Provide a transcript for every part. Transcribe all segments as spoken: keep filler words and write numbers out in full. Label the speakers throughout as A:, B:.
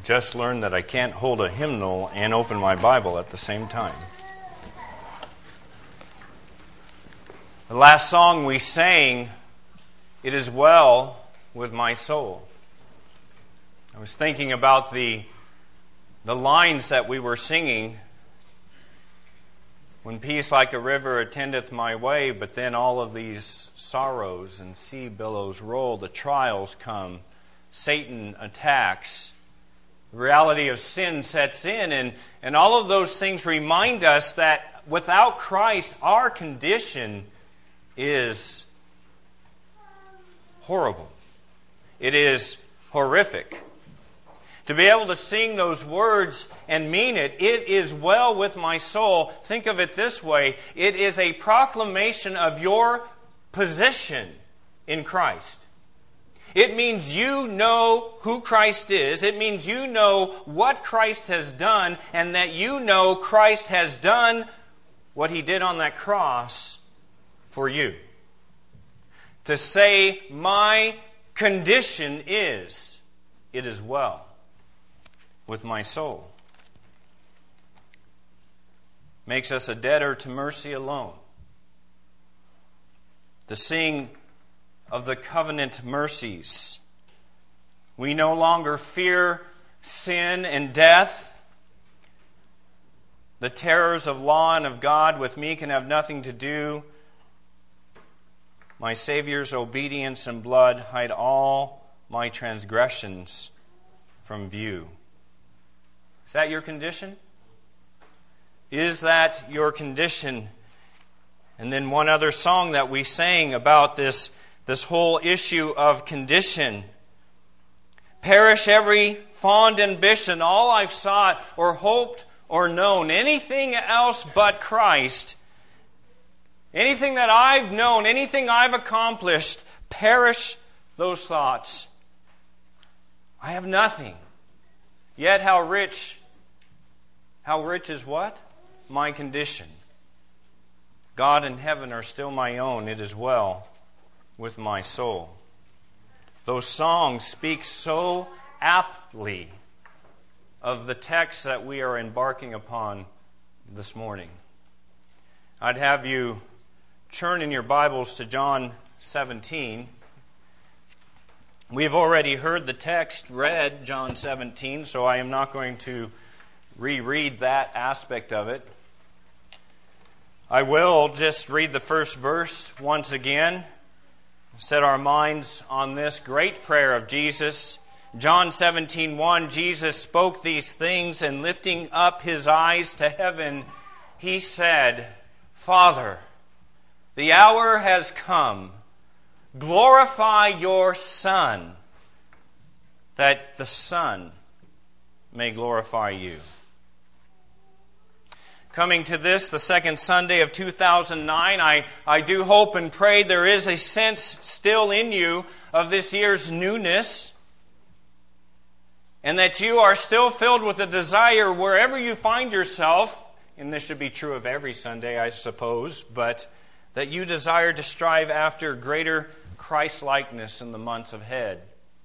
A: just learned that I can't hold a hymnal and open my Bible at the same time. The last song we sang, "It Is Well With My Soul." I was thinking about the, the lines that we were singing. When peace like a river attendeth my way, but then all of these sorrows and sea billows roll, the trials come, Satan attacks, the reality of sin sets in, and, and all of those things remind us that without Christ, our condition is horrible. It is horrific. To be able to sing those words and mean it, "It is well with my soul," think of it this way: it is a proclamation of your position in Christ. It means you know who Christ is. It means you know what Christ has done, and that you know Christ has done what He did on that cross for you. To say, my condition is, it is well with my soul, makes us a debtor to mercy alone. To sing of the covenant mercies. We no longer fear sin and death. The terrors of law and of God with me can have nothing to do. My Savior's obedience and blood hide all my transgressions from view. Is that your condition? Is that your condition? And then one other song that we sang about this This whole issue of condition. Perish every fond ambition, all I've sought or hoped or known, anything else but Christ, anything that I've known, anything I've accomplished, perish those thoughts. I have nothing. Yet how rich, how rich is what? My condition. God and heaven are still my own. It is well with my soul. Those songs speak so aptly of the text that we are embarking upon this morning. I'd have you turn in your Bibles to John seventeen. We've already heard the text read, John seventeen, so I am not going to reread that aspect of it. I will just read the first verse once again. Set our minds on this great prayer of Jesus. John seventeen one, Jesus spoke these things, and lifting up His eyes to heaven, He said, "Father, the hour has come. Glorify your Son, that the Son may glorify you." Coming to this, the second Sunday of two thousand nine, I, I do hope and pray there is a sense still in you of this year's newness, and that you are still filled with a desire wherever you find yourself, and this should be true of every Sunday, I suppose, but that you desire to strive after greater Christ-likeness in the months ahead.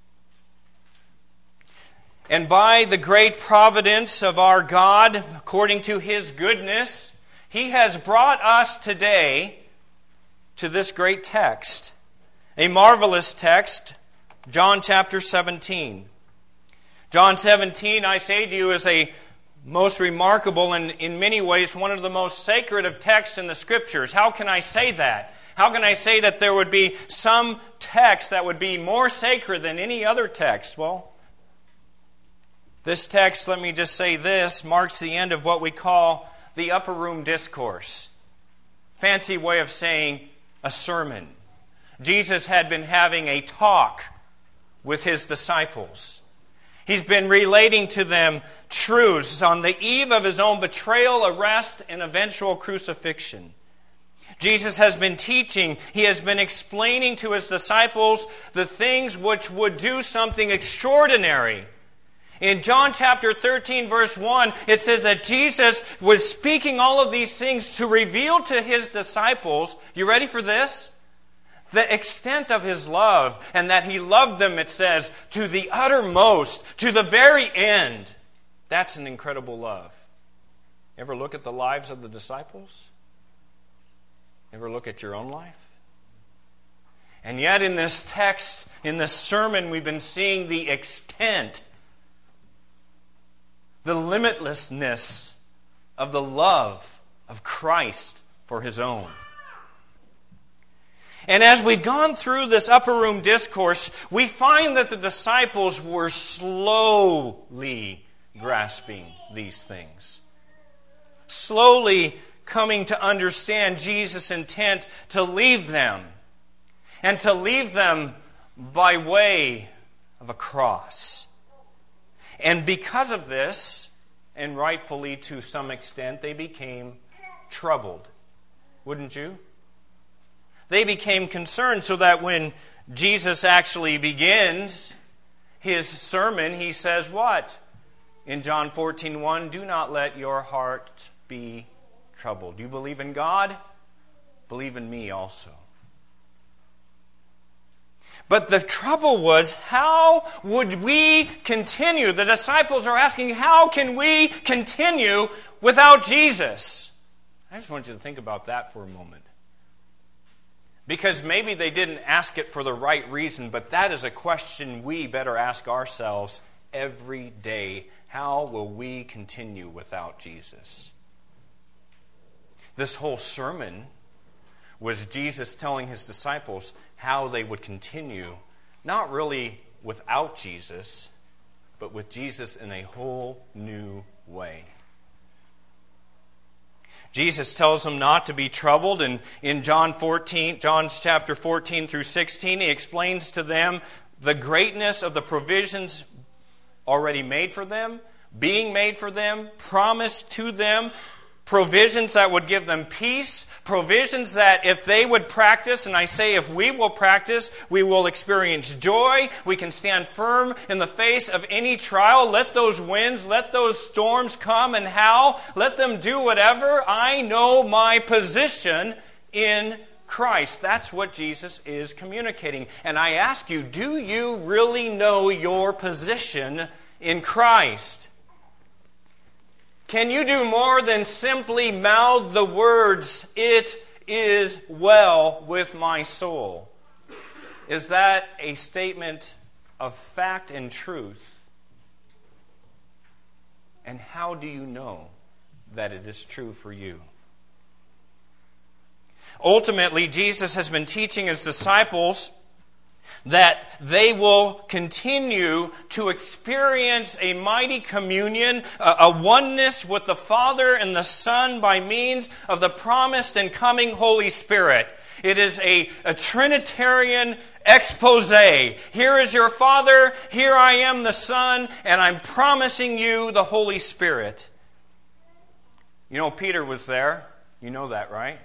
A: And by the great providence of our God, according to His goodness, He has brought us today to this great text. A marvelous text, John chapter seventeen. John seventeen, I say to you, is a most remarkable and in many ways one of the most sacred of texts in the Scriptures. How can I say that? How can I say that there would be some text that would be more sacred than any other text? Well, this text, let me just say this, marks the end of what we call the upper room discourse. Fancy way of saying a sermon. Jesus had been having a talk with His disciples. He's been relating to them truths on the eve of His own betrayal, arrest, and eventual crucifixion. Jesus has been teaching, He has been explaining to His disciples the things which would do something extraordinary. In John chapter thirteen, verse one, it says that Jesus was speaking all of these things to reveal to His disciples, you ready for this? The extent of His love, and that He loved them, it says, to the uttermost, to the very end. That's an incredible love. Ever look at the lives of the disciples? Ever look at your own life? And yet in this text, in this sermon, we've been seeing the extent, the limitlessness of the love of Christ for His own. And as we've gone through this upper room discourse, we find that the disciples were slowly grasping these things. Slowly coming to understand Jesus' intent to leave them. And to leave them by way of a cross. And because of this, and rightfully to some extent, they became troubled. Wouldn't you? They became concerned, so that when Jesus actually begins His sermon, He says what? In John fourteen one, do not let your heart be troubled. You believe in God? Believe in me also. But the trouble was, how would we continue? The disciples are asking, how can we continue without Jesus? I just want you to think about that for a moment. Because maybe they didn't ask it for the right reason, but that is a question we better ask ourselves every day. How will we continue without Jesus? This whole sermon was Jesus telling His disciples how they would continue, not really without Jesus, but with Jesus in a whole new way. Jesus tells them not to be troubled, and in John fourteen, John's chapter fourteen through sixteen, He explains to them the greatness of the provisions already made for them, being made for them, promised to them, provisions that would give them peace, provisions that if they would practice, and I say if we will practice, we will experience joy, we can stand firm in the face of any trial. Let those winds, let those storms come and howl, let them do whatever. I know my position in Christ. That's what Jesus is communicating. And I ask you, do you really know your position in Christ? Can you do more than simply mouth the words, "It is well with my soul"? Is that a statement of fact and truth? And how do you know that it is true for you? Ultimately, Jesus has been teaching His disciples that they will continue to experience a mighty communion, a oneness with the Father and the Son by means of the promised and coming Holy Spirit. It is a, a Trinitarian expose. Here is your Father, here I am the Son, and I'm promising you the Holy Spirit. You know, Peter was there. You know that, right?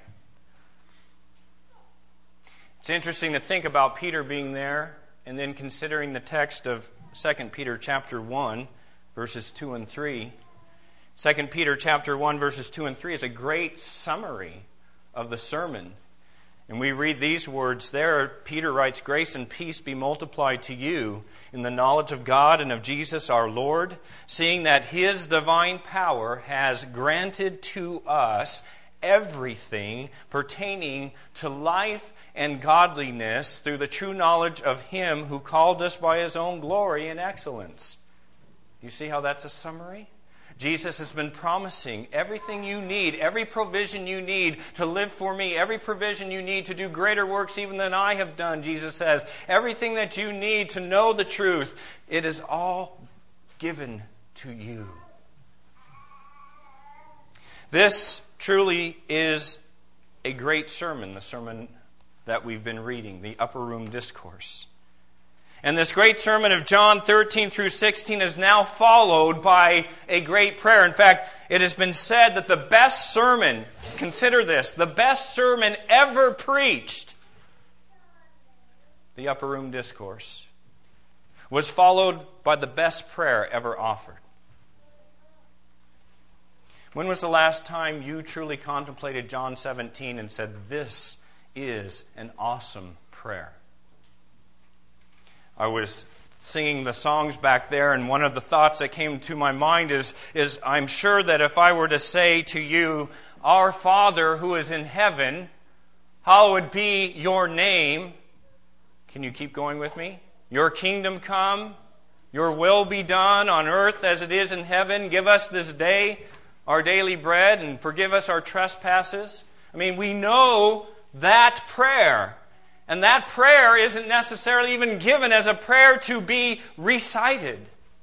A: It's interesting to think about Peter being there and then considering the text of Second Peter chapter one, verses two and three. Second Peter chapter one, verses two and three is a great summary of the sermon. And we read these words there. Peter writes, "Grace and peace be multiplied to you in the knowledge of God and of Jesus our Lord, seeing that His divine power has granted to us everything pertaining to life and godliness through the true knowledge of Him who called us by His own glory and excellence." You see how that's a summary? Jesus has been promising everything you need, every provision you need to live for me, every provision you need to do greater works even than I have done, Jesus says. Everything that you need to know the truth, it is all given to you. This truly is a great sermon, the sermon that we've been reading, the Upper Room Discourse. And this great sermon of John thirteen through sixteen is now followed by a great prayer. In fact, it has been said that the best sermon, consider this, the best sermon ever preached, the Upper Room Discourse, was followed by the best prayer ever offered. When was the last time you truly contemplated John seventeen and said, "This is an awesome prayer"? prayer. I was singing the songs back there, and one of the thoughts that came to my mind is, is I'm sure that if I were to say to you, Our Father who is in heaven, hallowed be your name. Can you keep going with me? Your kingdom come, your will be done on earth as it is in heaven. Give us this day our daily bread and forgive us our trespasses. I mean, we know that prayer. And that prayer isn't necessarily even given as a prayer to be recited.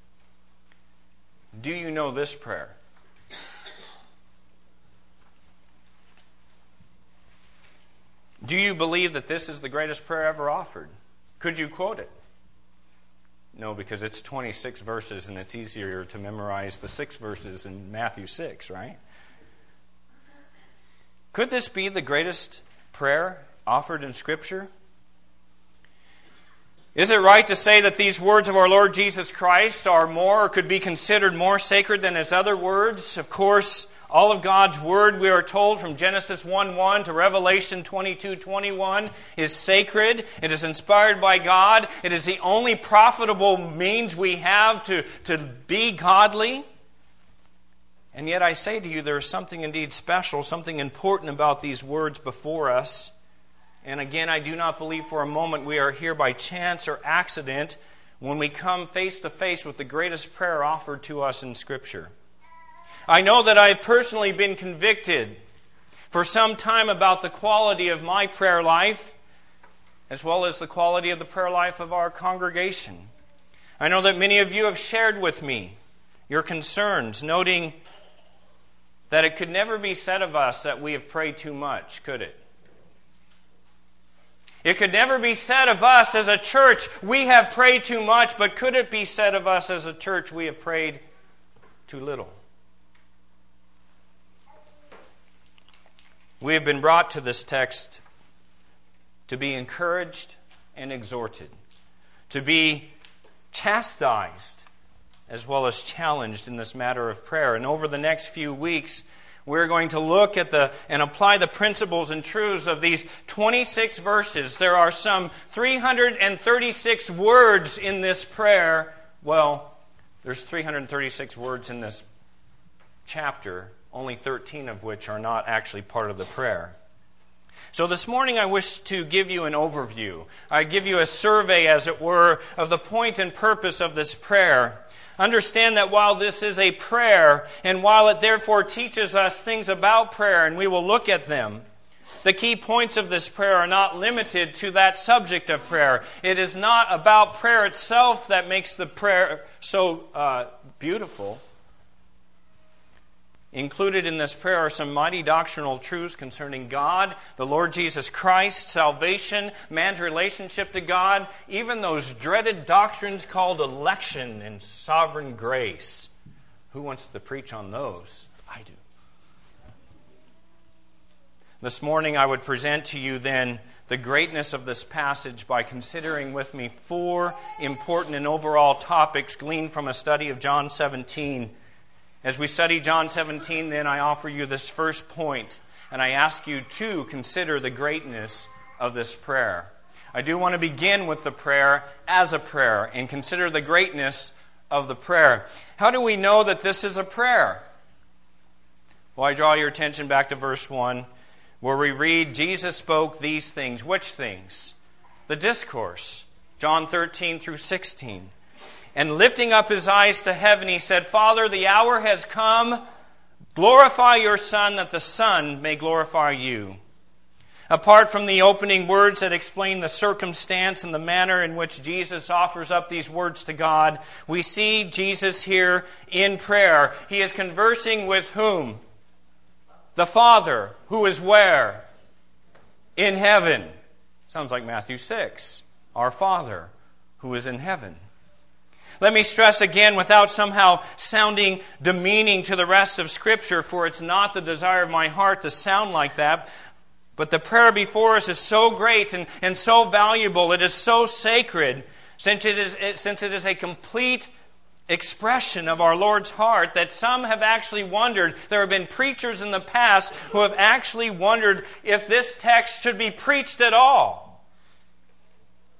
A: Do you know this prayer? Do you believe that this is the greatest prayer ever offered? Could you quote it? No, because it's twenty-six verses and it's easier to memorize the six verses in Matthew six, right? Could this be the greatest prayer offered in Scripture? Is it right to say that these words of our Lord Jesus Christ are more or could be considered more sacred than His other words? Of course, all of God's Word, we are told from Genesis one one to Revelation twenty-two twenty-one, is sacred. It is inspired by God. It is the only profitable means we have to, to be godly. And yet I say to you, there is something indeed special, something important about these words before us. And again, I do not believe for a moment we are here by chance or accident when we come face to face with the greatest prayer offered to us in Scripture. I know that I have personally been convicted for some time about the quality of my prayer life, as well as the quality of the prayer life of our congregation. I know that many of you have shared with me your concerns, noting that it could never be said of us that we have prayed too much, could it? It could never be said of us as a church, we have prayed too much, but could it be said of us as a church, we have prayed too little? We have been brought to this text to be encouraged and exhorted, to be chastised as well as challenged in this matter of prayer. And over the next few weeks, we're going to look at the and apply the principles and truths of these twenty-six verses. There are some three hundred thirty-six words in this prayer. Well, there's three hundred thirty-six words in this chapter, only thirteen of which are not actually part of the prayer. So this morning I wish to give you an overview. I give you a survey, as it were, of the point and purpose of this prayer. Understand that while this is a prayer, and while it therefore teaches us things about prayer, and we will look at them, the key points of this prayer are not limited to that subject of prayer. It is not about prayer itself that makes the prayer so uh, beautiful. Included in this prayer are some mighty doctrinal truths concerning God, the Lord Jesus Christ, salvation, man's relationship to God, even those dreaded doctrines called election and sovereign grace. Who wants to preach on those? I do. This morning I would present to you then the greatness of this passage by considering with me four important and overall topics gleaned from a study of John seventeen. As we study John seventeen, then I offer you this first point, and I ask you to consider the greatness of this prayer. I do want to begin with the prayer as a prayer and consider the greatness of the prayer. How do we know that this is a prayer? Well, I draw your attention back to verse one, where we read, Jesus spoke these things. Which things? The discourse, John thirteen through sixteen. And lifting up his eyes to heaven, he said, Father, the hour has come. Glorify your Son, that the Son may glorify you. Apart from the opening words that explain the circumstance and the manner in which Jesus offers up these words to God, we see Jesus here in prayer. He is conversing with whom? The Father, who is where? In heaven. Sounds like Matthew six. Our Father, who is in heaven. Let me stress again, without somehow sounding demeaning to the rest of Scripture, for it's not the desire of my heart to sound like that, but the prayer before us is so great and, and so valuable, it is so sacred, since it is, it, since it is a complete expression of our Lord's heart, that some have actually wondered, there have been preachers in the past who have actually wondered if this text should be preached at all.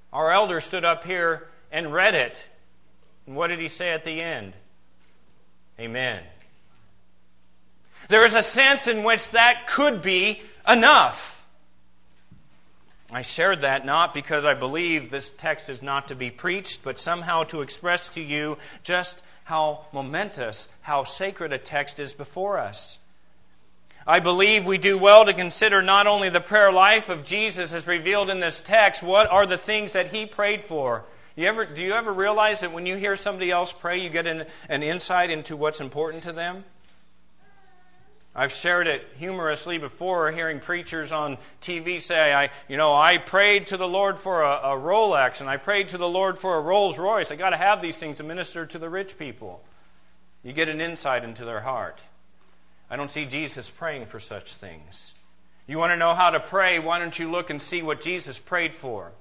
A: Our elder stood up here and read it. And what did he say at the end? Amen. There is a sense in which that could be enough. I shared that not because I believe this text is not to be preached, but somehow to express to you just how momentous, how sacred a text is before us. I believe we do well to consider not only the prayer life of Jesus as revealed in this text, what are the things that He prayed for. You ever, do you ever realize that when you hear somebody else pray, you get an, an insight into what's important to them? I've shared it humorously before, hearing preachers on T V say, "I, you know, I prayed to the Lord for a, a Rolex, and I prayed to the Lord for a Rolls Royce. I got to have these things to minister to the rich people." You get an insight into their heart. I don't see Jesus praying for such things. You want to know how to pray? Why don't you look and see what Jesus prayed for?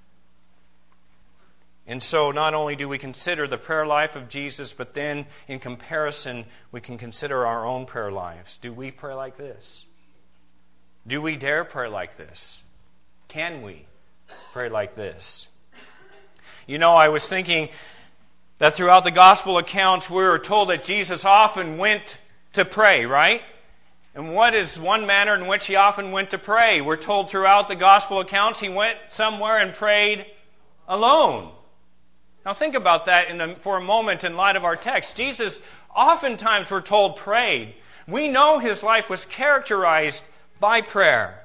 A: And so not only do we consider the prayer life of Jesus, but then in comparison, we can consider our own prayer lives. Do we pray like this? Do we dare pray like this? Can we pray like this? You know, I was thinking that throughout the gospel accounts, we are told that Jesus often went to pray, right? And what is one manner in which He often went to pray? We're told throughout the gospel accounts He went somewhere and prayed alone. Now think about that in a, for a moment in light of our text. Jesus oftentimes, we're told, prayed. We know His life was characterized by prayer.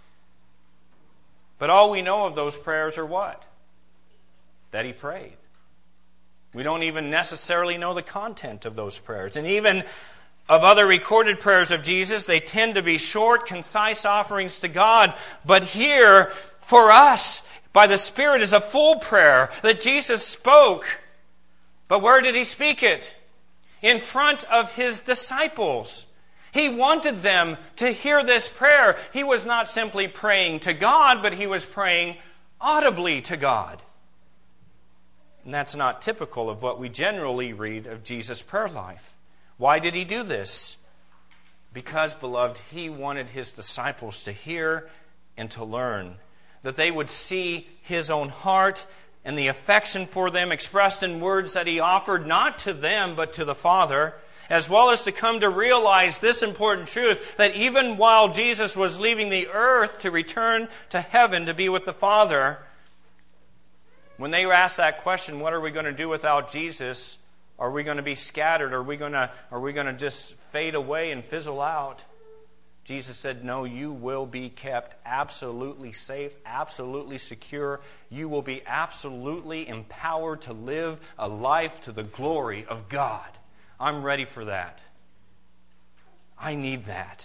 A: But all we know of those prayers are what? That He prayed. We don't even necessarily know the content of those prayers. And even of other recorded prayers of Jesus, they tend to be short, concise offerings to God. But here, for us, by the Spirit, is a full prayer that Jesus spoke. But where did He speak it? In front of His disciples. He wanted them to hear this prayer. He was not simply praying to God, but He was praying audibly to God. And that's not typical of what we generally read of Jesus' prayer life. Why did He do this? Because, beloved, He wanted His disciples to hear and to learn, that they would see His own heart and the affection for them expressed in words that He offered not to them but to the Father, as well as to come to realize this important truth, that even while Jesus was leaving the earth to return to heaven to be with the Father, when they were asked that question, what are we going to do without Jesus? Are we going to be scattered? Are we going to, are we going to just fade away and fizzle out? Jesus said, no, you will be kept absolutely safe, absolutely secure. You will be absolutely empowered to live a life to the glory of God. I'm ready for that. I need that.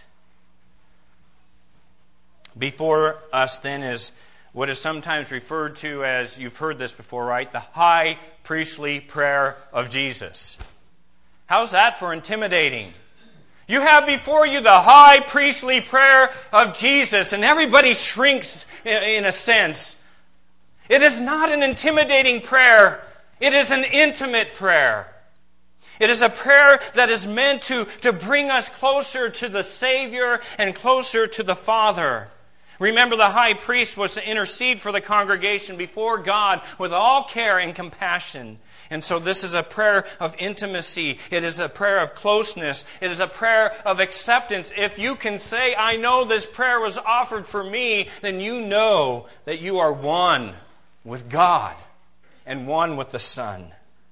A: Before us then is what is sometimes referred to as, you've heard this before, right? The high priestly prayer of Jesus. How's that for intimidating? You have before you the high priestly prayer of Jesus, and everybody shrinks in a sense. It is not an intimidating prayer. It is an intimate prayer. It is a prayer that is meant to, to bring us closer to the Savior and closer to the Father. Remember, the high priest was to intercede for the congregation before God with all care and compassion. And so this is a prayer of intimacy. It is a prayer of closeness. It is a prayer of acceptance. If you can say, I know this prayer was offered for me, then you know that you are one with God and one with the Son.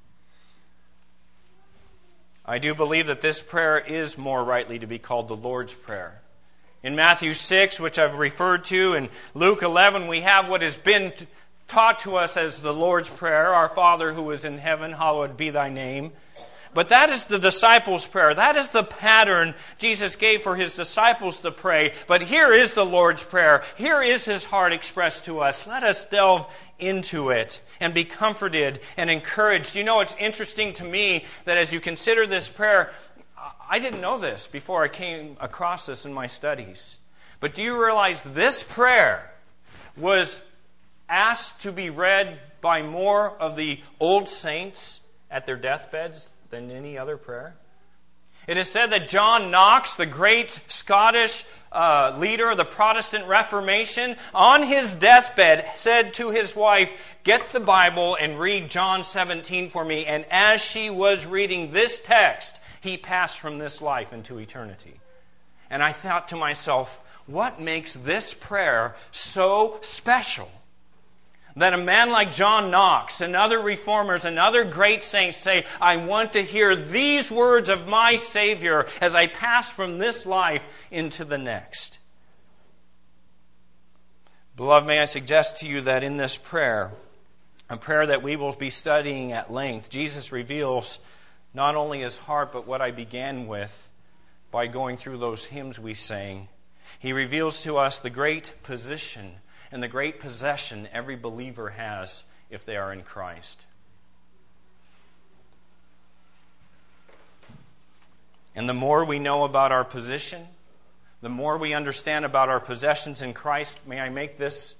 A: I do believe that this prayer is more rightly to be called the Lord's Prayer. In Matthew six, which I've referred to, and Luke eleven, we have what has been taught to us as the Lord's Prayer, Our Father who is in heaven, hallowed be thy name. But that is the disciples' prayer. That is the pattern Jesus gave for His disciples to pray. But here is the Lord's Prayer. Here is His heart expressed to us. Let us delve into it and be comforted and encouraged. You know, it's interesting to me that as you consider this prayer, I didn't know this before I came across this in my studies. But do you realize this prayer was asked to be read by more of the old saints at their deathbeds than any other prayer? It is said that John Knox, the great Scottish uh, leader of the Protestant Reformation, on his deathbed said to his wife, "Get the Bible and read John seventeen for me." And as she was reading this text, he passed from this life into eternity. And I thought to myself, what makes this prayer so special? That a man like John Knox and other reformers and other great saints say, "I want to hear these words of my Savior as I pass from this life into the next." Beloved, may I suggest to you that in this prayer, a prayer that we will be studying at length, Jesus reveals not only His heart, but what I began with by going through those hymns we sang. He reveals to us the great position and the great possession every believer has if they are in Christ. And the more we know about our position, the more we understand about our possessions in Christ, may I make this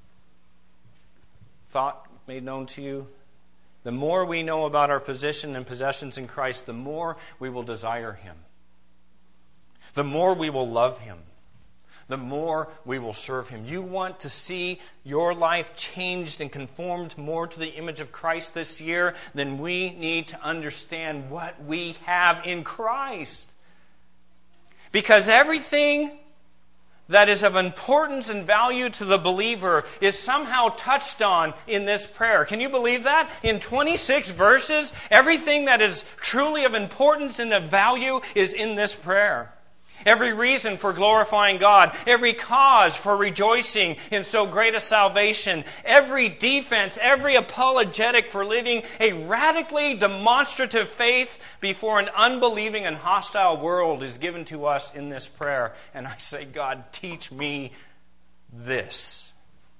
A: thought made known to you? The more we know about our position and possessions in Christ, the more we will desire Him. The more we will love Him. The more we will serve Him. You want to see your life changed and conformed more to the image of Christ this year, then we need to understand what we have in Christ. Because everything that is of importance and value to the believer is somehow touched on in this prayer. Can you believe that? In twenty-six verses, everything that is truly of importance and of value is in this prayer. Every reason for glorifying God, every cause for rejoicing in so great a salvation, every defense, every apologetic for living a radically demonstrative faith before an unbelieving and hostile world is given to us in this prayer. And I say, God, teach me this.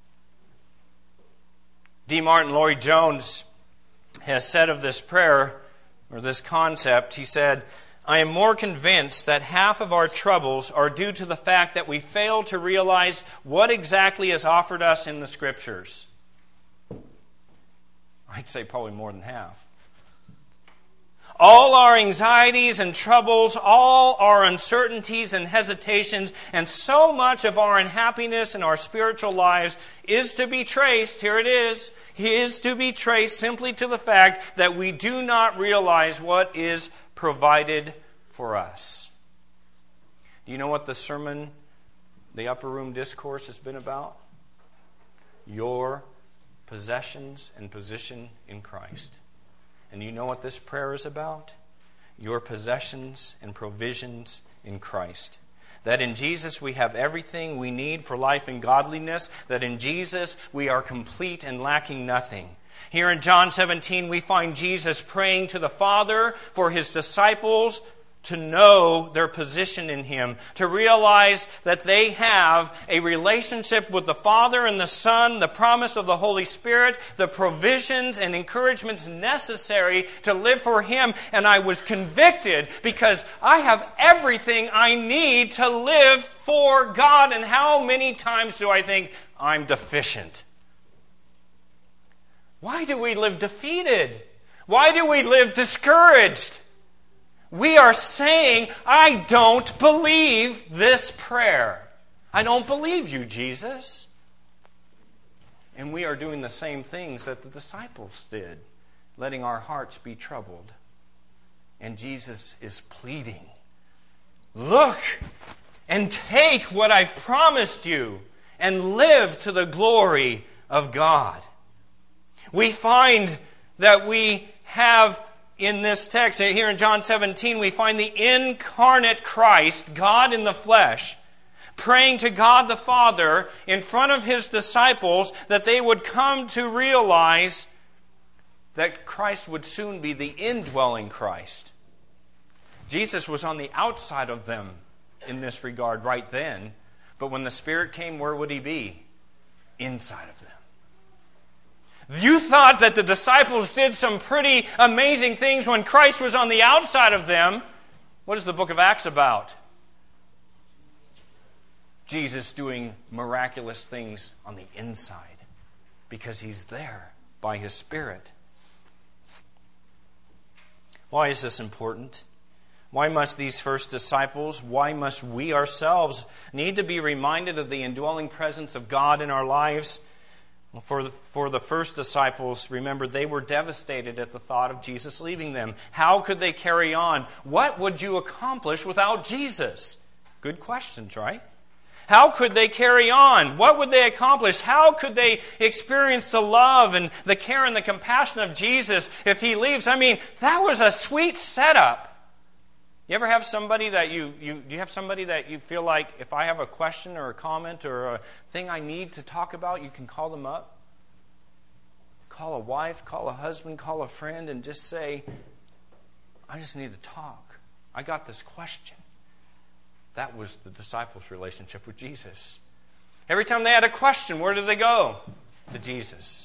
A: D. Martin Lloyd-Jones has said of this prayer, or this concept, he said, "I am more convinced that half of our troubles are due to the fact that we fail to realize what exactly is offered us in the Scriptures." I'd say probably more than half. All our anxieties and troubles, all our uncertainties and hesitations, and so much of our unhappiness in our spiritual lives is to be traced, here it is, is to be traced simply to the fact that we do not realize what is provided for us. Do you know what the sermon, the upper room discourse, has been about? Your possessions and position in Christ. And you know what this prayer is about? Your possessions and provisions in Christ. That in Jesus we have everything we need for life and godliness. That in Jesus we are complete and lacking nothing. Here in John seventeen, we find Jesus praying to the Father for His disciples to know their position in Him, to realize that they have a relationship with the Father and the Son, the promise of the Holy Spirit, the provisions and encouragements necessary to live for Him. And I was convicted because I have everything I need to live for God. And how many times do I think I'm deficient? Why do we live defeated? Why do we live discouraged? We are saying, I don't believe this prayer. I don't believe you, Jesus. And we are doing the same things that the disciples did, letting our hearts be troubled. And Jesus is pleading, look and take what I've promised you and live to the glory of God. We find that we have in this text, here in John seventeen, we find the incarnate Christ, God in the flesh, praying to God the Father in front of His disciples that they would come to realize that Christ would soon be the indwelling Christ. Jesus was on the outside of them in this regard right then, but when the Spirit came, where would He be? Inside of them. You thought that the disciples did some pretty amazing things when Christ was on the outside of them. What is the book of Acts about? Jesus doing miraculous things on the inside because He's there by His Spirit. Why is this important? Why must these first disciples, why must we ourselves need to be reminded of the indwelling presence of God in our lives? Well, for the, for the first disciples, remember, they were devastated at the thought of Jesus leaving them. How could they carry on? What would you accomplish without Jesus? Good questions, right? How could they carry on? What would they accomplish? How could they experience the love and the care and the compassion of Jesus if He leaves? I mean, that was a sweet setup. You ever have somebody that you, you, do you have somebody that you feel like if I have a question or a comment or a thing I need to talk about, you can call them up? Call a wife, call a husband, call a friend and just say, I just need to talk. I got this question. That was the disciples' relationship with Jesus. Every time they had a question, where did they go? To Jesus.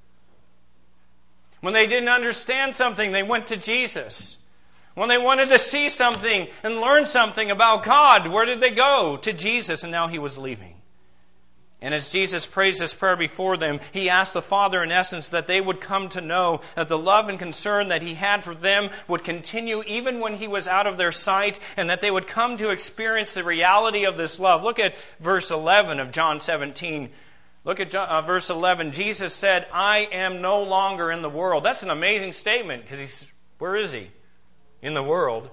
A: When they didn't understand something, they went to Jesus. When they wanted to see something and learn something about God, where did they go? To Jesus, and now He was leaving. And as Jesus prays this prayer before them, He asked the Father, in essence, that they would come to know that the love and concern that He had for them would continue even when He was out of their sight, and that they would come to experience the reality of this love. Look at verse eleven of John seventeen. Look at John, uh, verse eleven. Jesus said, I am no longer in the world. That's an amazing statement, because He's, where is He? In the world.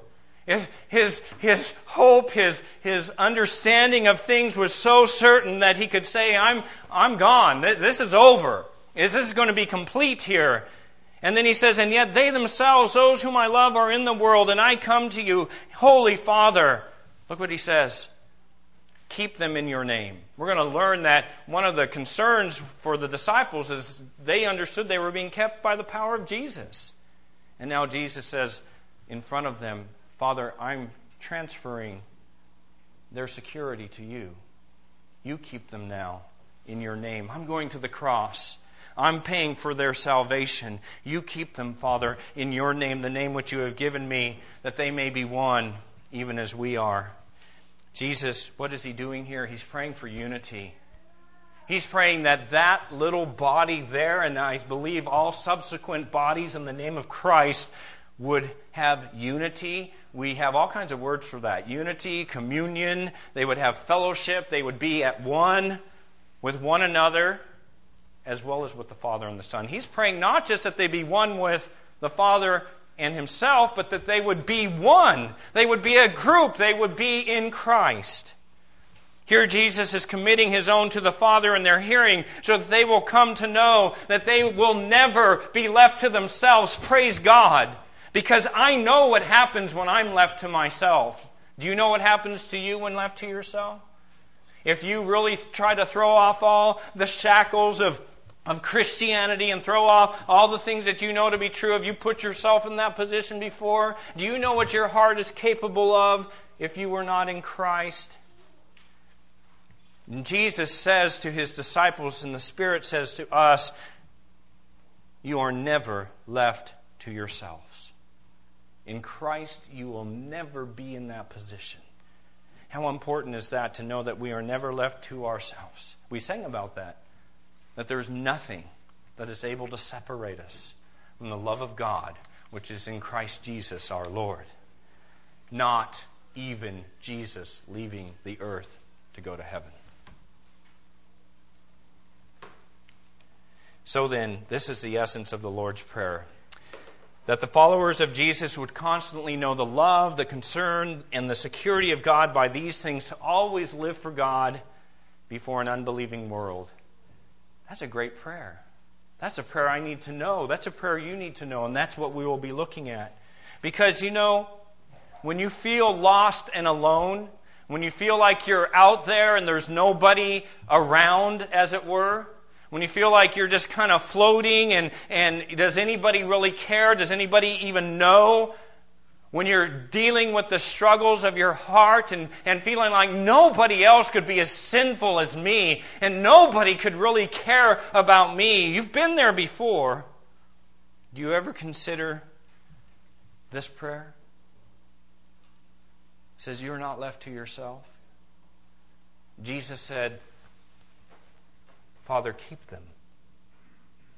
A: His, his hope, his, his understanding of things was so certain that he could say, I'm, I'm gone. This is over. This is going to be complete here. And then he says, and yet they themselves, those whom I love, are in the world, and I come to you, Holy Father. Look what he says. Keep them in your name. We're going to learn that one of the concerns for the disciples is they understood they were being kept by the power of Jesus. And now Jesus says, in front of them, Father, I'm transferring their security to you. You keep them now in your name. I'm going to the cross. I'm paying for their salvation. You keep them, Father, in your name, the name which you have given me, that they may be one, even as we are. Jesus, what is He doing here? He's praying for unity. He's praying that that little body there, and I believe all subsequent bodies in the name of Christ, would have unity. We have all kinds of words for that. Unity, communion. They would have fellowship. They would be at one with one another as well as with the Father and the Son. He's praying not just that they be one with the Father and Himself, but that they would be one. They would be a group. They would be in Christ. Here Jesus is committing His own to the Father in their hearing so that they will come to know that they will never be left to themselves. Praise God. Because I know what happens when I'm left to myself. Do you know what happens to you when left to yourself? If you really try to throw off all the shackles of, of Christianity and throw off all the things that you know to be true, have you put yourself in that position before? Do you know what your heart is capable of if you were not in Christ? And Jesus says to His disciples, and the Spirit says to us, you are never left to yourselves. In Christ, you will never be in that position. How important is that to know that we are never left to ourselves? We sang about that, that there's nothing that is able to separate us from the love of God, which is in Christ Jesus our Lord. Not even Jesus leaving the earth to go to heaven. So then, this is the essence of the Lord's Prayer. That the followers of Jesus would constantly know the love, the concern, and the security of God by these things, to always live for God before an unbelieving world. That's a great prayer. That's a prayer I need to know. That's a prayer you need to know, and that's what we will be looking at. Because, you know, when you feel lost and alone, when you feel like you're out there and there's nobody around, as it were, when you feel like you're just kind of floating and, and does anybody really care? Does anybody even know? When you're dealing with the struggles of your heart and, and feeling like nobody else could be as sinful as me and nobody could really care about me. You've been there before. Do you ever consider this prayer? It says you're not left to yourself. Jesus said, Father, keep them.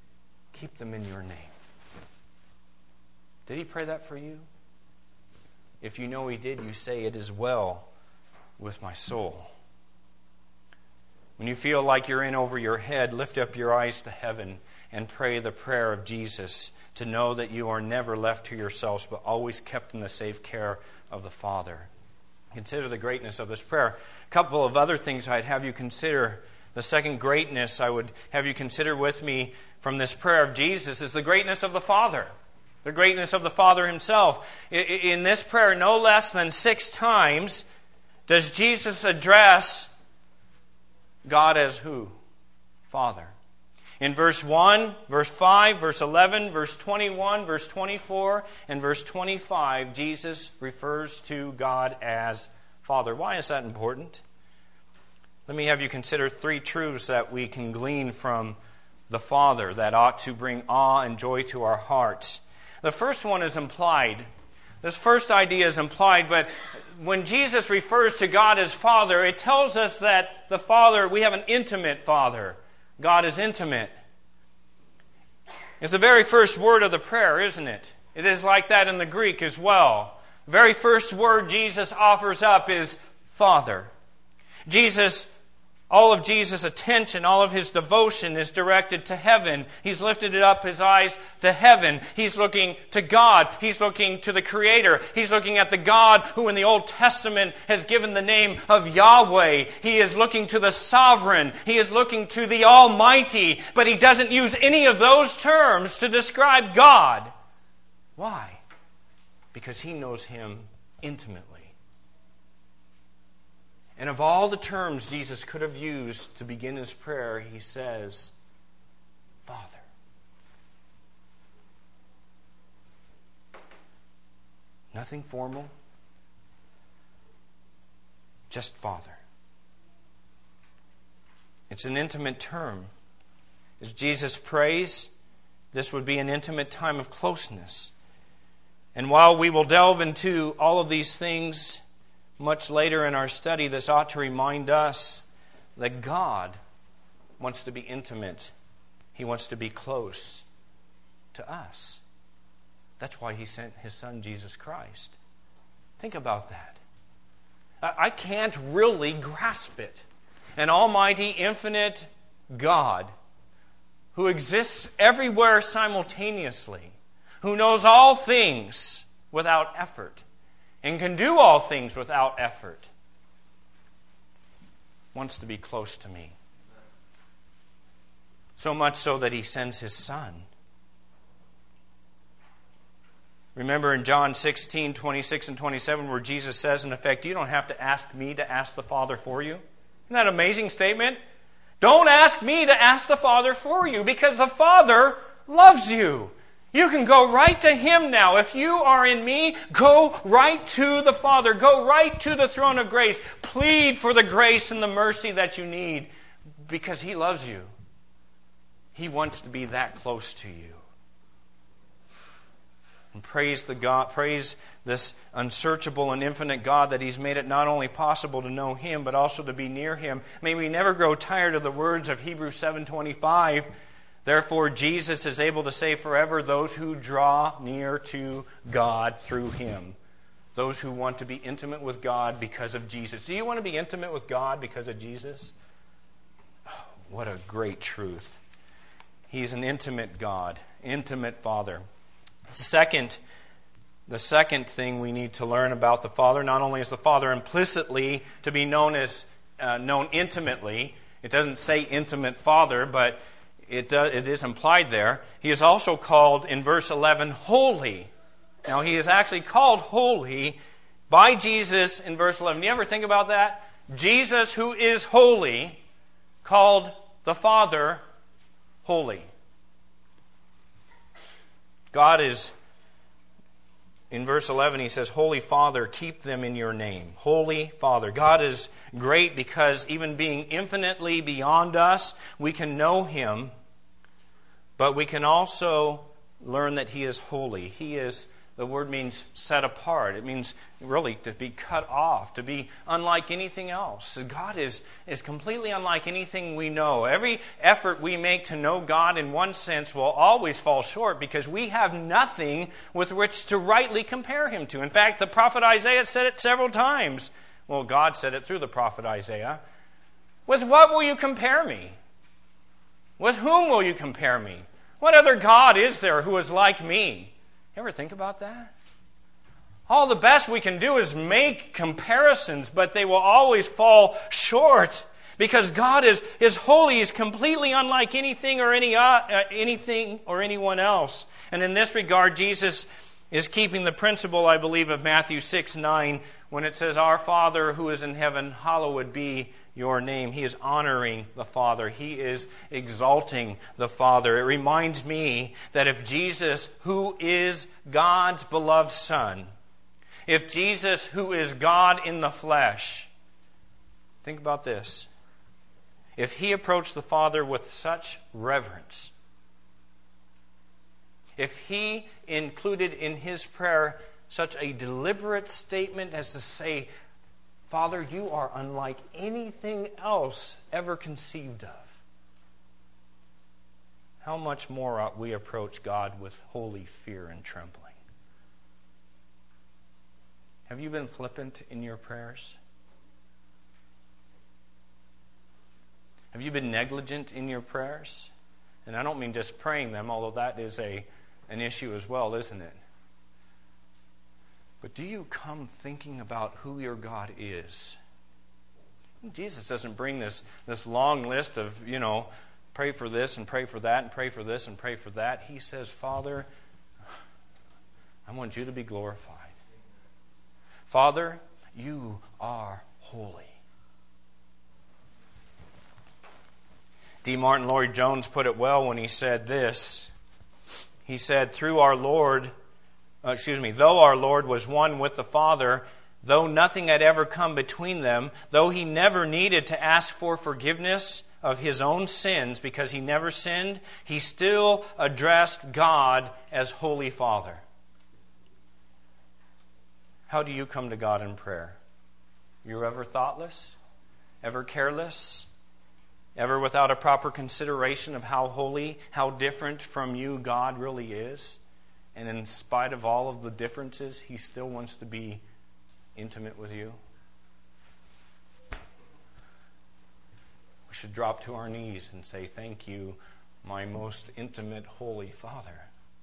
A: Keep them in your name. Did He pray that for you? If you know He did, you say, "It is well with my soul." When you feel like you're in over your head, lift up your eyes to heaven and pray the prayer of Jesus to know that you are never left to yourselves, but always kept in the safe care of the Father. Consider the greatness of this prayer. A couple of other things I'd have you consider. The second greatness I would have you consider with me from this prayer of Jesus is the greatness of the Father. The greatness of the Father Himself. In this prayer, no less than six times does Jesus address God as who? Father. In verse one, verse five, verse eleven, verse twenty-one, verse twenty-four, and verse twenty-five, Jesus refers to God as Father. Why is that important? Let me have you consider three truths that we can glean from the Father that ought to bring awe and joy to our hearts. The first one is implied. This first idea is implied, but when Jesus refers to God as Father, it tells us that the Father, we have an intimate Father. God is intimate. It's the very first word of the prayer, isn't it? It is like that in the Greek as well. The very first word Jesus offers up is Father. Jesus, all of Jesus' attention, all of His devotion is directed to heaven. He's lifted up His eyes to heaven. He's looking to God. He's looking to the Creator. He's looking at the God who in the Old Testament has given the name of Yahweh. He is looking to the Sovereign. He is looking to the Almighty. But He doesn't use any of those terms to describe God. Why? Because He knows Him intimately. And of all the terms Jesus could have used to begin His prayer, He says, Father. Nothing formal, just Father. It's an intimate term. As Jesus prays, this would be an intimate time of closeness. And while we will delve into all of these things much later in our study, this ought to remind us that God wants to be intimate. He wants to be close to us. That's why He sent His Son, Jesus Christ. Think about that. I can't really grasp it. An almighty, infinite God who exists everywhere simultaneously, who knows all things without effort, and can do all things without effort, wants to be close to me. So much so that He sends His Son. Remember in John sixteen, twenty-six and twenty-seven, where Jesus says, in effect, you don't have to ask me to ask the Father for you. Isn't that an amazing statement? Don't ask me to ask the Father for you, because the Father loves you. You can go right to Him now. If you are in me, go right to the Father. Go right to the throne of grace. Plead for the grace and the mercy that you need, because He loves you. He wants to be that close to you. And praise the God, praise this unsearchable and infinite God that He's made it not only possible to know Him, but also to be near Him. May we never grow tired of the words of Hebrews seven twenty-five. Therefore, Jesus is able to save forever those who draw near to God through Him. Those who want to be intimate with God because of Jesus. Do you want to be intimate with God because of Jesus? Oh, what a great truth. He's an intimate God, intimate Father. Second, the second thing we need to learn about the Father, not only is the Father implicitly to be known as uh, known intimately. It doesn't say intimate Father, but It, does, it is implied there. He is also called in verse eleven holy. Now He is actually called holy by Jesus in verse eleven. Do you ever think about that? Jesus, who is holy, called the Father holy. God is, in verse eleven, He says, Holy Father, keep them in your name. Holy Father. God is great because even being infinitely beyond us, we can know Him, but we can also learn that He is holy. He is The word means set apart. It means really to be cut off, to be unlike anything else. God is, is completely unlike anything we know. Every effort we make to know God in one sense will always fall short because we have nothing with which to rightly compare Him to. In fact, the prophet Isaiah said it several times. Well, God said it through the prophet Isaiah. With what will you compare me? With whom will you compare me? What other God is there who is like me? You ever think about that? All the best we can do is make comparisons, but they will always fall short because God is, is holy, is completely unlike anything or any uh, anything or anyone else. And in this regard, Jesus is keeping the principle, I believe, of Matthew six nine when it says, "Our Father who is in heaven, hallowed be your name." He is honoring the Father. He is exalting the Father. It reminds me that if Jesus, who is God's beloved Son, if Jesus, who is God in the flesh, think about this. If He approached the Father with such reverence, if He included in His prayer such a deliberate statement as to say, "Father, you are unlike anything else ever conceived of," how much more ought we approach God with holy fear and trembling? Have you been flippant in your prayers? Have you been negligent in your prayers? And I don't mean just praying them, although that is a an issue as well, isn't it? But do you come thinking about who your God is? Jesus doesn't bring this, this long list of, you know, pray for this and pray for that and pray for this and pray for that. He says, "Father, I want you to be glorified. Father, you are holy." D. Martin Lloyd-Jones put it well when he said this. He said, through our Lord, uh, excuse me, though our Lord was one with the Father, though nothing had ever come between them, though He never needed to ask for forgiveness of His own sins because He never sinned, He still addressed God as Holy Father. How do you come to God in prayer? You're ever thoughtless? Ever careless? Ever without a proper consideration of how holy, how different from you God really is? And in spite of all of the differences, He still wants to be intimate with you? We should drop to our knees and say, "Thank you, my most intimate, holy Father."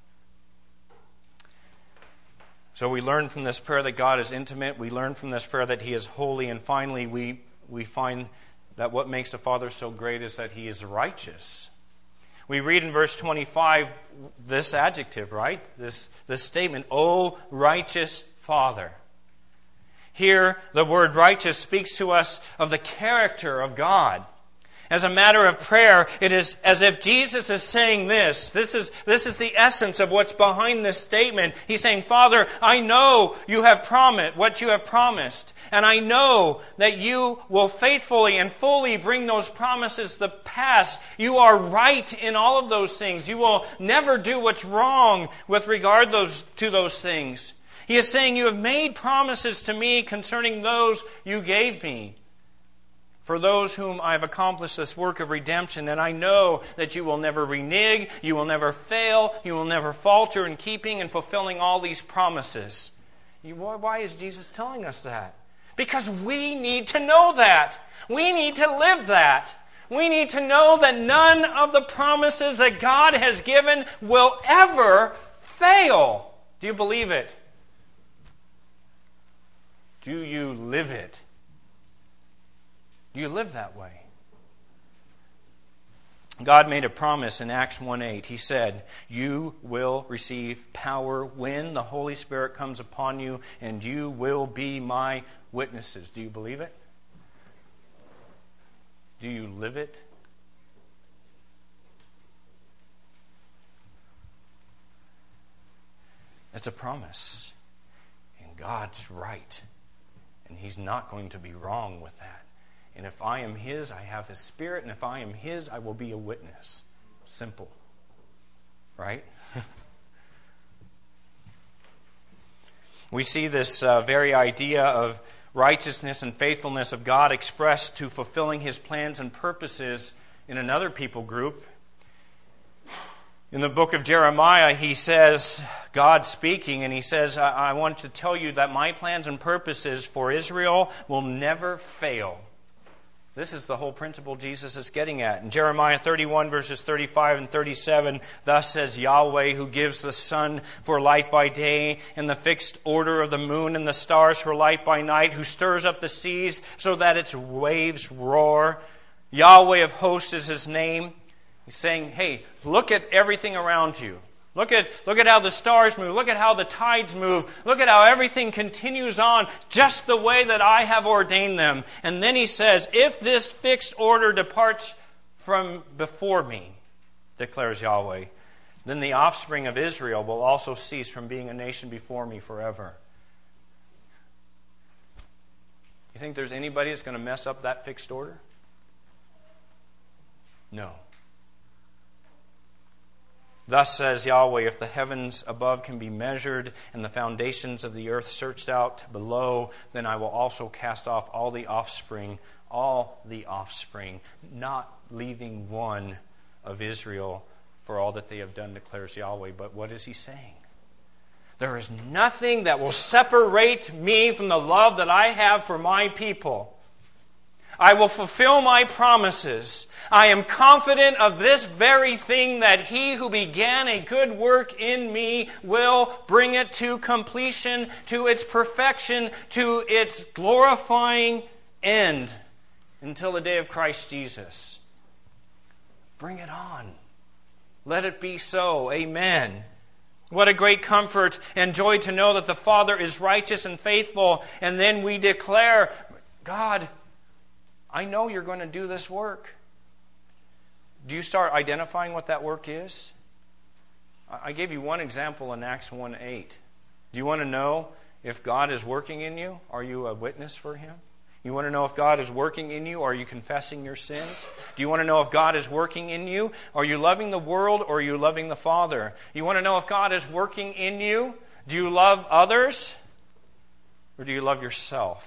A: So we learn from this prayer that God is intimate. We learn from this prayer that He is holy. And finally, we, we find that what makes the Father so great is that He is righteous. We read in verse twenty-five this adjective, right? This, this statement, "O righteous Father." Here, the word righteous speaks to us of the character of God. As a matter of prayer, it is as if Jesus is saying this. This is, this is the essence of what's behind this statement. He's saying, "Father, I know you have promised what you have promised. And I know that you will faithfully and fully bring those promises to pass. You are right in all of those things. You will never do what's wrong with regard those, to those things." He is saying, "You have made promises to me concerning those you gave me, for those whom I have accomplished this work of redemption, and I know that you will never renege, you will never fail, you will never falter in keeping and fulfilling all these promises." You, why is Jesus telling us that? Because we need to know that. We need to live that. We need to know that none of the promises that God has given will ever fail. Do you believe it? Do you live it? Do you live that way? God made a promise in Acts one eight. He said, "You will receive power when the Holy Spirit comes upon you, and you will be my witnesses." Do you believe it? Do you live it? It's a promise. And God's right. And He's not going to be wrong with that. And if I am His, I have His Spirit. And if I am His, I will be a witness. Simple. Right? We see this uh, very idea of righteousness and faithfulness of God expressed to fulfilling His plans and purposes in another people group. In the book of Jeremiah, he says, God speaking, and he says, I, I want to tell you that my plans and purposes for Israel will never fail. This is the whole principle Jesus is getting at. In Jeremiah thirty-one, verses thirty-five and thirty-seven, thus says Yahweh, who gives the sun for light by day, and the fixed order of the moon and the stars for light by night, who stirs up the seas so that its waves roar. Yahweh of hosts is His name. He's saying, hey, look at everything around you. Look at, look at how the stars move. Look at how the tides move. Look at how everything continues on just the way that I have ordained them. And then he says, if this fixed order departs from before me, declares Yahweh, then the offspring of Israel will also cease from being a nation before me forever. You think there's anybody that's going to mess up that fixed order? No. Thus says Yahweh, if the heavens above can be measured and the foundations of the earth searched out below, then I will also cast off all the offspring, all the offspring, not leaving one of Israel for all that they have done, declares Yahweh. But what is He saying? There is nothing that will separate me from the love that I have for my people. I will fulfill my promises. I am confident of this very thing, that He who began a good work in me will bring it to completion, to its perfection, to its glorifying end until the day of Christ Jesus. Bring it on. Let it be so. Amen. What a great comfort and joy to know that the Father is righteous and faithful. And then we declare, God, I know you're going to do this work. Do you start identifying what that work is? I gave you one example in Acts one eight. Do you want to know if God is working in you? Are you a witness for Him? You want to know if God is working in you? Are you confessing your sins? Do you want to know if God is working in you? Are you loving the world or are you loving the Father? You want to know if God is working in you? Do you love others or do you love yourself?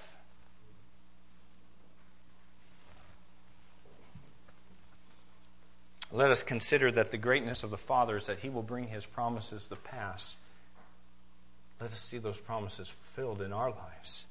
A: Let us consider that the greatness of the Father is that He will bring His promises to pass. Let us see those promises fulfilled in our lives.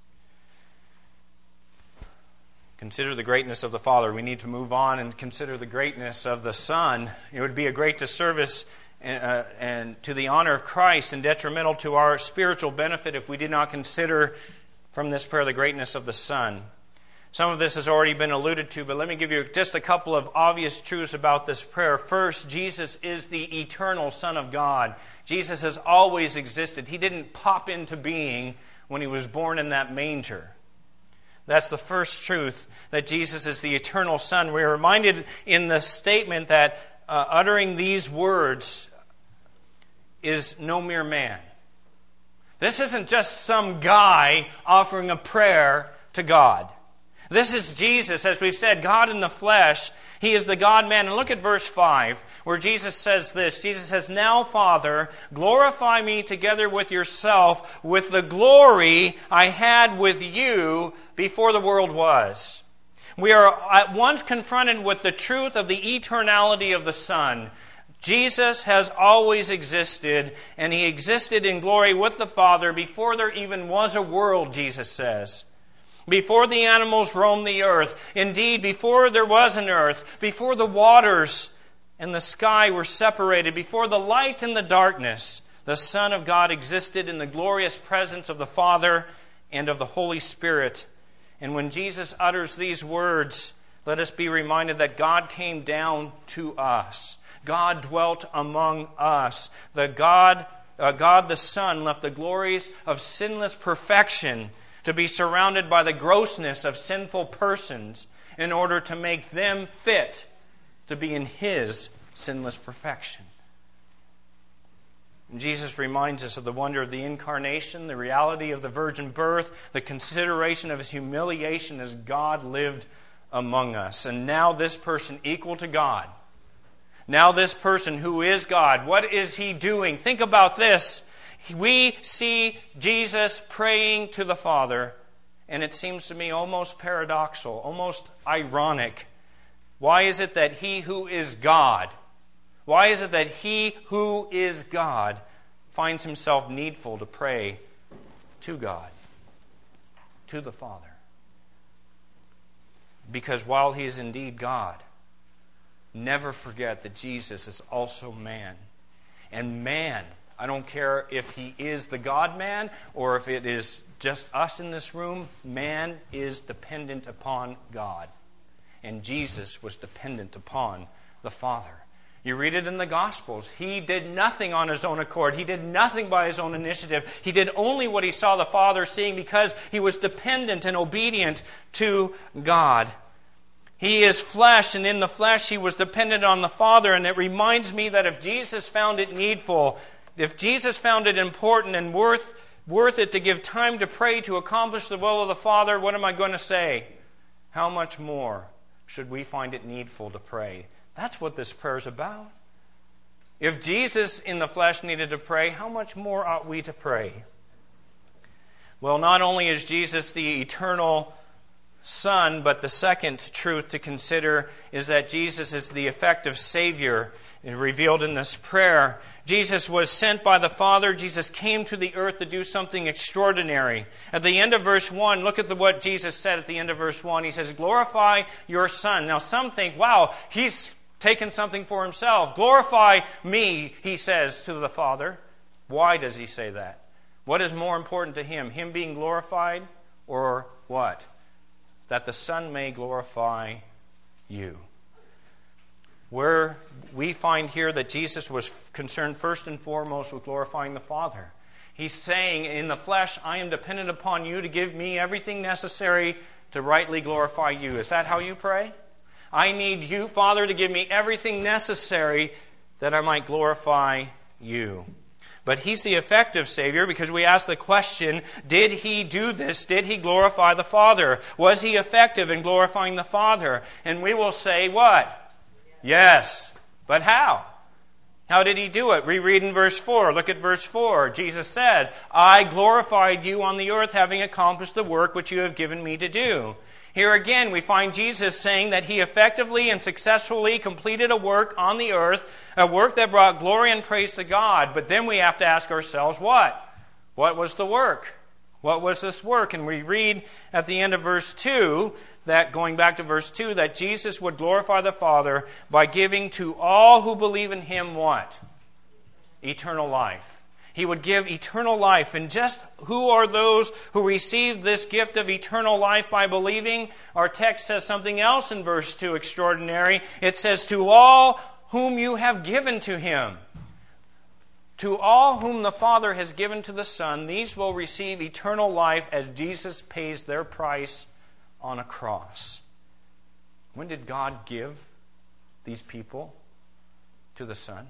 A: Consider the greatness of the Father. We need to move on and consider the greatness of the Son. It would be a great disservice uh, and to the honor of Christ and detrimental to our spiritual benefit if we did not consider from this prayer the greatness of the Son. Some of this has already been alluded to, but let me give you just a couple of obvious truths about this prayer. First, Jesus is the eternal Son of God. Jesus has always existed. He didn't pop into being when He was born in that manger. That's the first truth, that Jesus is the eternal Son. We're reminded in the statement that uh, uttering these words is no mere man. This isn't just some guy offering a prayer to God. This is Jesus, as we've said, God in the flesh. He is the God-man. And look at verse five, where Jesus says this. Jesus says, now, Father, glorify me together with yourself with the glory I had with you before the world was. We are at once confronted with the truth of the eternality of the Son. Jesus has always existed, and He existed in glory with the Father before there even was a world, Jesus says. Before the animals roamed the earth, indeed, before there was an earth, before the waters and the sky were separated, before the light and the darkness, the Son of God existed in the glorious presence of the Father and of the Holy Spirit. And when Jesus utters these words, let us be reminded that God came down to us. God dwelt among us. The God, uh, God the Son left the glories of sinless perfection to be surrounded by the grossness of sinful persons in order to make them fit to be in His sinless perfection. And Jesus reminds us of the wonder of the incarnation, the reality of the virgin birth, the consideration of His humiliation as God lived among us. And now this person equal to God. Now this person who is God, what is He doing? Think about this. we see Jesus praying to the Father, and it seems to me almost paradoxical, almost ironic. Why is it that He who is God, why is it that He who is God finds Himself needful to pray to God, to the Father? Because while He is indeed God, never forget that Jesus is also man. And man, I don't care if He is the God-man or if it is just us in this room, man is dependent upon God. And Jesus was dependent upon the Father. You read it in the Gospels. He did nothing on His own accord. He did nothing by His own initiative. He did only what He saw the Father seeing because He was dependent and obedient to God. He is flesh, and in the flesh He was dependent on the Father. And it reminds me that if Jesus found it needful, if Jesus found it important and worth, worth it to give time to pray to accomplish the will of the Father, what am I going to say? How much more should we find it needful to pray? That's what this prayer is about. If Jesus in the flesh needed to pray, how much more ought we to pray? Well, not only is Jesus the eternal Son, but the second truth to consider is that Jesus is the effective Savior revealed in this prayer. Jesus was sent by the Father. Jesus came to the earth to do something extraordinary. At the end of verse one, look at the, what Jesus said at the end of verse one. He says, glorify your Son. Now some think, wow, He's taken something for Himself. Glorify me, He says to the Father. Why does He say that? What is more important to Him? Him being glorified or what? That the Son may glorify you. Where we find here that Jesus was concerned first and foremost with glorifying the Father. He's saying, in the flesh, I am dependent upon you to give me everything necessary to rightly glorify you. Is that how you pray? I need you, Father, to give me everything necessary that I might glorify you. But He's the effective Savior because we ask the question, did He do this? Did He glorify the Father? Was He effective in glorifying the Father? And we will say what? Yes. But how? How did He do it? We read in verse four. Look at verse four. Jesus said, I glorified you on the earth, having accomplished the work which you have given me to do. Here again, we find Jesus saying that He effectively and successfully completed a work on the earth, a work that brought glory and praise to God. But then we have to ask ourselves, what? What was the work? What was this work? And we read at the end of verse two, that going back to verse two, that Jesus would glorify the Father by giving to all who believe in Him what? Eternal life. He would give eternal life. And just who are those who receive this gift of eternal life by believing? Our text says something else in verse two, extraordinary. It says, to all whom you have given to Him. To all whom the Father has given to the Son, these will receive eternal life as Jesus pays their price on a cross. When did God give these people to the Son?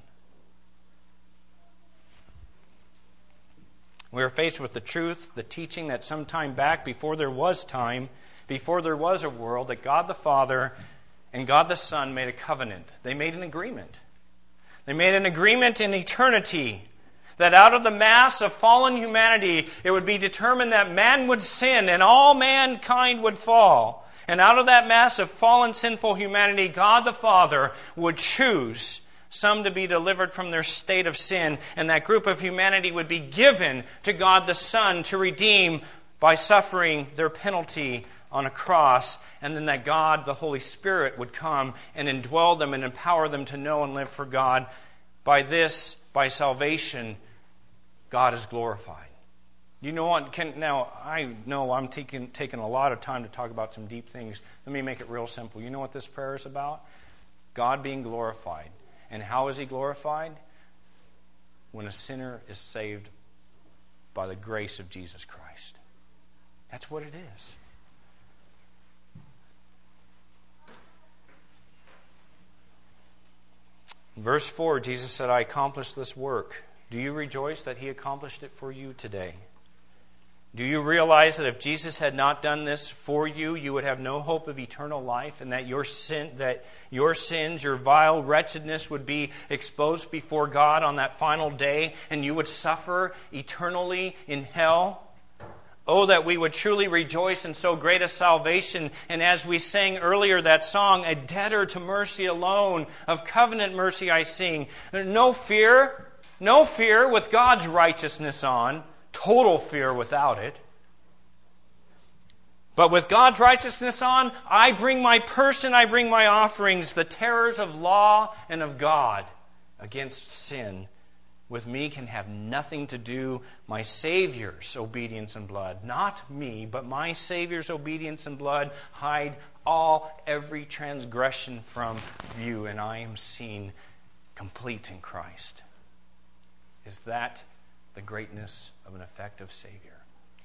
A: We are faced with the truth, the teaching that some time back, before there was time, before there was a world, that God the Father and God the Son made a covenant. They made an agreement. They made an agreement in eternity that out of the mass of fallen humanity, it would be determined that man would sin and all mankind would fall. And out of that mass of fallen, sinful humanity, God the Father would choose some to be delivered from their state of sin, and that group of humanity would be given to God the Son to redeem by suffering their penalty on a cross, and then that God, the Holy Spirit, would come and indwell them and empower them to know and live for God. By this, by salvation, God is glorified. You know what? Can, now, I know I'm taking, taking a lot of time to talk about some deep things. Let me make it real simple. You know what this prayer is about? God being glorified. And how is He glorified? When a sinner is saved by the grace of Jesus Christ. That's what it is. In verse four, Jesus said, I accomplished this work. Do you rejoice that He accomplished it for you today? Do you realize that if Jesus had not done this for you, you would have no hope of eternal life, and that your sin, that your sins, your vile wretchedness would be exposed before God on that final day, and you would suffer eternally in hell? Oh, that we would truly rejoice in so great a salvation, and as we sang earlier that song, a debtor to mercy alone, of covenant mercy I sing. No fear, no fear with God's righteousness on. Total fear without it. But with God's righteousness on, I bring my person, I bring my offerings, the terrors of law and of God against sin. With me can have nothing to do my Savior's obedience and blood. Not me, but my Savior's obedience and blood hide all, every transgression from view, and I am seen complete in Christ. Is that the greatness of an effective Savior?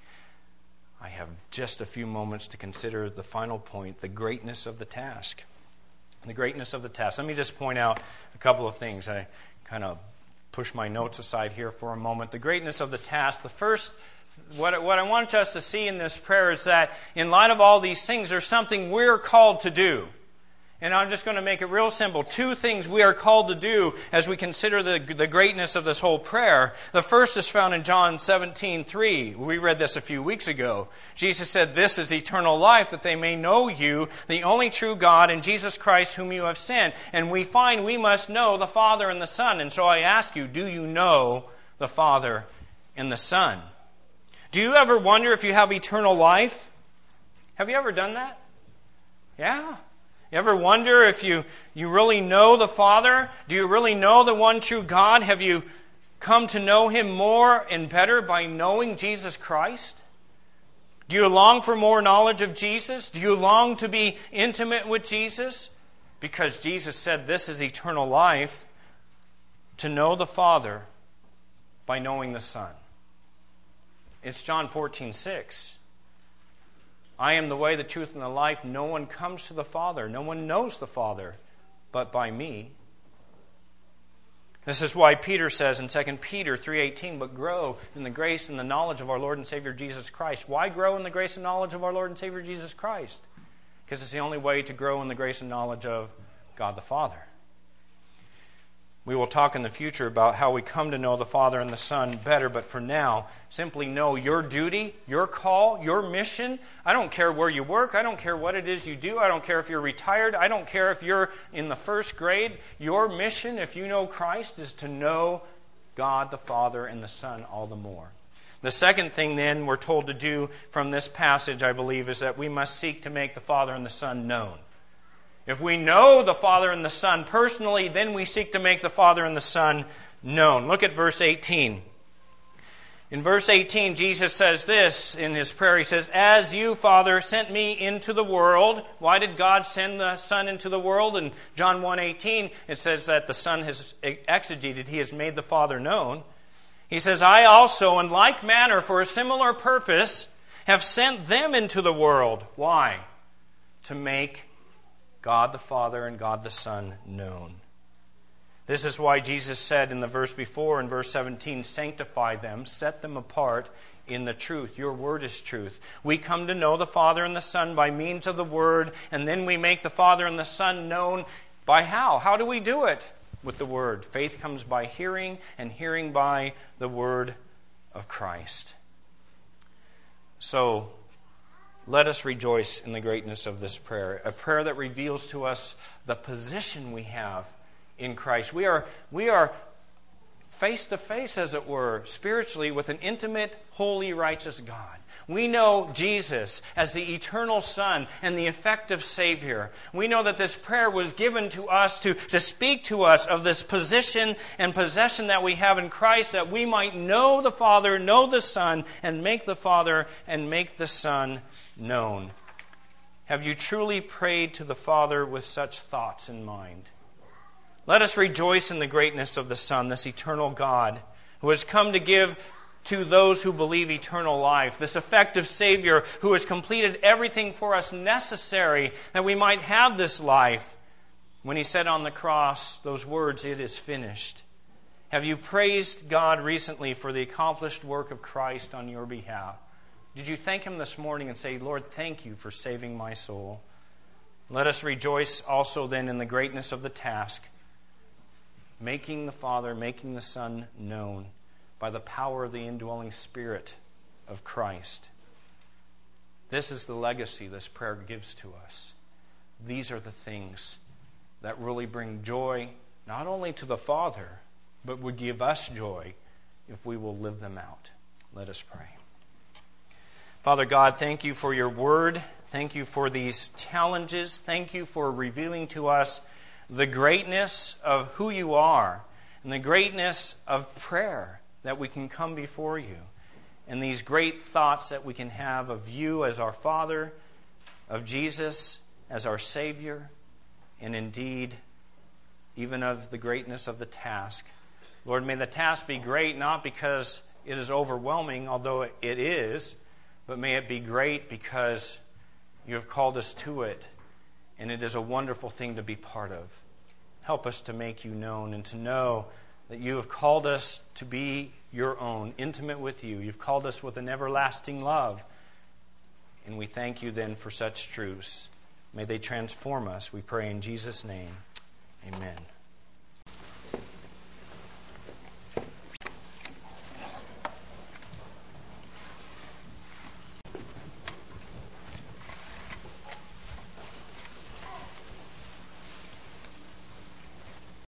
A: I have just a few moments to consider the final point, the greatness of the task. The greatness of the task. Let me just point out a couple of things. I kind of push my notes aside here for a moment. The greatness of the task. The first, what, what I want us to see in this prayer is that in light of all these things, there's something we're called to do. And I'm just going to make it real simple. Two things we are called to do as we consider the, the greatness of this whole prayer. The first is found in John seventeen three. We read this a few weeks ago. Jesus said, "This is eternal life, that they may know you, the only true God, and Jesus Christ whom you have sent." And we find we must know the Father and the Son. And so I ask you, do you know the Father and the Son? Do you ever wonder if you have eternal life? Have you ever done that? Yeah. You ever wonder if you, you really know the Father? Do you really know the one true God? Have you come to know Him more and better by knowing Jesus Christ? Do you long for more knowledge of Jesus? Do you long to be intimate with Jesus? Because Jesus said this is eternal life, to know the Father by knowing the Son. It's John fourteen six. I am the way, the truth, and the life. No one comes to the Father. No one knows the Father but by me. This is why Peter says in Second Peter three eighteen, "But grow in the grace and the knowledge of our Lord and Savior Jesus Christ." Why grow in the grace and knowledge of our Lord and Savior Jesus Christ? Because it's the only way to grow in the grace and knowledge of God the Father. We will talk in the future about how we come to know the Father and the Son better, but for now, simply know your duty, your call, your mission. I don't care where you work. I don't care what it is you do. I don't care if you're retired. I don't care if you're in the first grade. Your mission, if you know Christ, is to know God the Father and the Son all the more. The second thing then we're told to do from this passage, I believe, is that we must seek to make the Father and the Son known. If we know the Father and the Son personally, then we seek to make the Father and the Son known. Look at verse eighteen. In verse eighteen, Jesus says this in His prayer. He says, "As you, Father, sent me into the world." Why did God send the Son into the world? In John one eighteen, it says that the Son has exegeted, He has made the Father known. He says, "I also, in like manner, for a similar purpose, have sent them into the world." Why? To make God the Father and God the Son known. This is why Jesus said in the verse before, in verse seventeen, "Sanctify them, set them apart in the truth. Your word is truth." We come to know the Father and the Son by means of the Word, and then we make the Father and the Son known by how? How do we do it? With the Word. Faith comes by hearing, and hearing by the Word of Christ. So, let us rejoice in the greatness of this prayer, a prayer that reveals to us the position we have in Christ. We are, we are face to face, as it were, spiritually with an intimate, holy, righteous God. We know Jesus as the eternal Son and the effective Savior. We know that this prayer was given to us to, to speak to us of this position and possession that we have in Christ, that we might know the Father, know the Son, and make the Father and make the Son known. Have you truly prayed to the Father with such thoughts in mind? Let us rejoice in the greatness of the Son, this eternal God, who has come to give to those who believe eternal life, this effective Savior who has completed everything for us necessary that we might have this life. When He said on the cross those words, "It is finished." Have you praised God recently for the accomplished work of Christ on your behalf? Did you thank Him this morning and say, Lord, thank you for saving my soul? Let us rejoice also then in the greatness of the task, making the Father, making the Son known by the power of the indwelling Spirit of Christ. This is the legacy this prayer gives to us. These are the things that really bring joy not only to the Father, but would give us joy if we will live them out. Let us pray. Father God, thank you for your word. Thank you for these challenges. Thank you for revealing to us the greatness of who you are and the greatness of prayer, that we can come before you, and these great thoughts that we can have of you as our Father, of Jesus as our Savior, and indeed even of the greatness of the task. Lord, may the task be great not because it is overwhelming, although it is, but may it be great because you have called us to it, and it is a wonderful thing to be part of. Help us to make you known and to know that you have called us to be your own, intimate with you. You've called us with an everlasting love. And we thank you then for such truths. May they transform us, we pray in Jesus' name. Amen.